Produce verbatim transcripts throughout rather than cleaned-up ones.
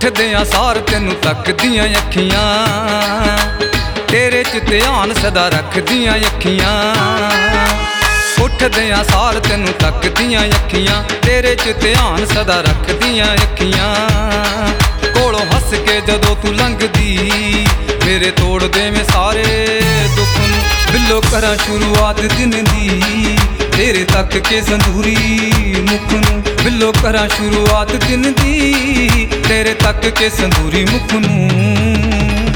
ਉੱਠਦਿਆਂ ਸਾਰ ਤੈਨੂੰ ਤੱਕਦੀਆਂ ਅੱਖੀਆਂ, ਤੇਰੇ ਚ ਧਿਆਨ ਸਦਾ ਰੱਖਦੀਆਂ ਅੱਖੀਆਂ। ਉੱਠਦਿਆਂ ਸਾਰ ਤੈਨੂੰ ਤੱਕਦੀਆਂ ਅੱਖੀਆਂ, ਤੇਰੇ ਚ ਧਿਆਨ ਸਦਾ ਰੱਖਦੀਆਂ ਅੱਖੀਆਂ। ਕੋਲੋਂ ਹੱਸ ਕੇ ਜਦੋਂ ਤੂੰ ਲੰਘਦੀ, ਮੇਰੇ ਤੋੜ ਦੇਵੇਂ ਸਾਰੇ ਦੁੱਖ ਨੂੰ। ਬਿੱਲੋ ਕਰਾਂ ਸ਼ੁਰੂਆਤ ਦਿਨ ਦੀ, ਤੇਰੇ ਤੱਕ ਕੇ ਸੰਦੂਰੀ ਮੁਖ ਨੂੰ। ਬਿੱਲੋ ਕਰਾਂ ਸ਼ੁਰੂਆਤ ਦਿਨ ਦੀ, ਤੇਰੇ ਤੱਕ ਕੇ ਸੰਦੂਰੀ ਮੁਖ ਨੂੰ।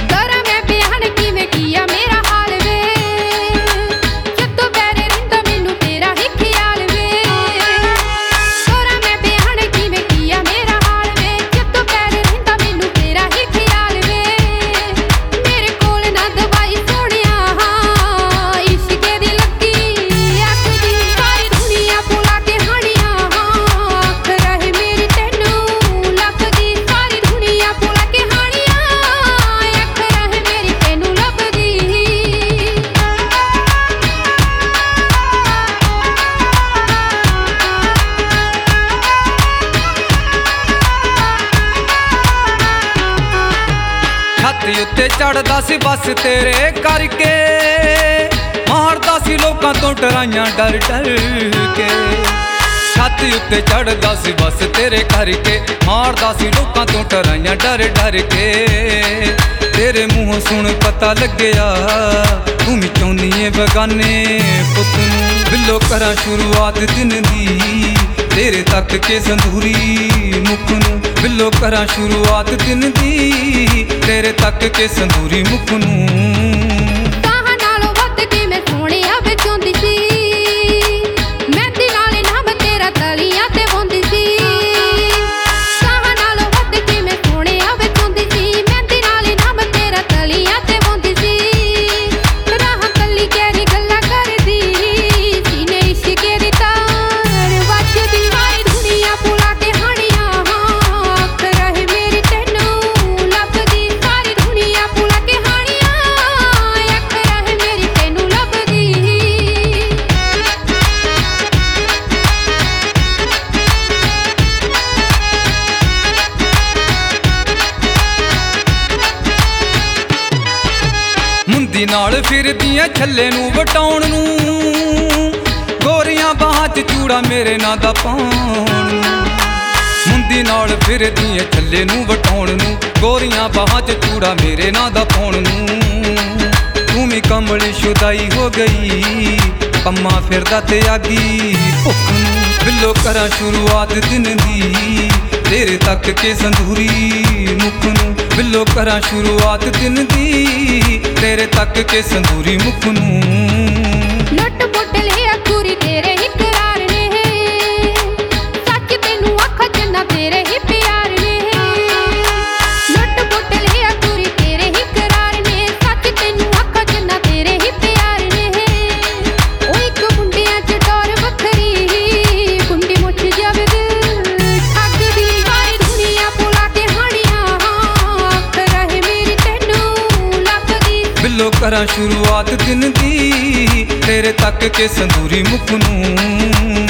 ਛਾਤੀ ਉੱਤੇ ਚੜਦਾ ਸੀ ਬਸ ਤੇਰੇ ਕਰਕੇ, ਮਾਰਦਾ ਸੀ ਲੋਕਾਂ ਤੋਂ ਡਰਾਈਆਂ ਡਰ ਡਰ ਕੇ। ਛਾਤੀ ਉੱਤੇ ਚੜਦਾ ਸੀ ਬਸ ਤੇਰੇ ਕਰਕੇ, ਮਾਰਦਾ ਸੀ ਲੋਕਾਂ ਤੋਂ ਡਰਾਈਆਂ ਡਰ ਡਰ ਕੇ। ਤੇਰੇ ਮੂੰਹੋਂ ਸੁਣ ਪਤਾ ਲੱਗਿਆ, ਤੂੰ ਵੀ ਚਾਹੁੰਦੀ ਏ ਬਗਾਨੇ ਪੁੱਤ ਨੂੰ। ਬਿੱਲੋ ਕਰਾਂ ਸ਼ੁਰੂਆਤ ਦਿਨ ਦੀ, ਤੇਰੇ ਤੱਕ ਕੇ ਸੰਦੂਰੀ ਮੁਖ ਨੂੰ। ਬਿੱਲੋ ਕਰਾਂ ਸ਼ੁਰੂਆਤ ਦਿਨ ਦੀ, ਤੇਰੇ ਤੱਕ ਕੇ ਸੰਦੂਰੀ ਮੁਖ ਨੂੰ। ਮੁੰਦੀ ਨਾਲ ਫਿਰਦੀਆਂ ਛੱਲੇ ਨੂੰ ਵਟਾਉਣ ਨੂੰ, ਗੋਰੀਆਂ ਬਾਹਾਂ 'ਚ ਚੂੜਾ ਮੇਰੇ ਨਾਂ ਦਾ ਪਾਉਣ ਨੂੰ। ਮੁੰਦੀ ਨਾਲ ਫਿਰਦੀਆਂ ਛੱਲੇ ਨੂੰ ਵਟਾਉਣ ਨੂੰ, ਗੋਰੀਆਂ ਬਾਹਾਂ 'ਚ ਚੂੜਾ ਮੇਰੇ ਨਾਂ ਦਾ ਪਾਉਣ ਨੂੰ। ਤੂੰ ਵੀ ਕਮਲੀ ਸ਼ੁਦਾਈ ਹੋ ਗਈ, ਕੰਮਾਂ ਫਿਰਦਾ ਤੇ ਆਗੀ ਭੁੱਖ ਨੂੰ। ਬਿੱਲੋ ਕਰਾਂ ਸ਼ੁਰੂਆਤ ਦਿਨ ਦੀ, ਤੇਰੇ ਤੱਕ ਕੇ ਸੰਦੂਰੀ ਮੁਖ ਨੂੰ। ਬਿੱਲੋ ਕਰਾਂ ਸ਼ੁਰੂਆਤ ਦਿਨ ਦੀ, ਤੇਰੇ ਤੱਕ ਕੇ ਸੰਦੂਰੀ ਮੁਖ ਨੂੰ। ਲੁੱਟ ਪੁੱਟ ਲਿਆ ਕੁਰੀ ਤੇਰੇ ਹੀ ਕਰਾਰ ਨੇ, ਸੱਚ ਤੈਨੂੰ ਅੱਖਾਂ ਚ ਨਾ ਤੇਰੇ ਹੀ ਪਿਆਰ ਨੇ। ਲੁੱਟ ਪੁੱਟ ਲਿਆ ਕੁਰੀ ਤੇਰੇ ਹੀ ਕਰਾਰ ਨੇ, ਸੱਚ ਤੈਨੂੰ ਅੱਖਾਂ ਚ ਨਾ ਤੇਰੇ ਹੀ ਪਿਆਰ ਨੇ। ਉਹ ਇੱਕ ਮੁੰਡਿਆਂ ਚ ਡੋਰ ਵੱਖਰੀ, ਕੁੰਡੀ ਮੁੱਠ ਜਾਵੇ ਦਿਲ ਠੱਗਦੀ। ਸਾਰੀ ਦੁਨੀਆ ਭੁਲਾ ਕੇ ਹਾਣੀਆਂ, ਅੱਖ ਰਹੇ ਮੇਰੀ ਤੈਨੂੰ ਲੱਭਦੀ। ਬਿੱਲੋ ਕਰਾਂ ਸ਼ੁਰੂਆਤ ਦਿਨ ਦੀ, ਤੇਰੇ ਤੱਕ ਕੇ ਸੰਦੂਰੀ ਮੁਖ ਨੂੰ।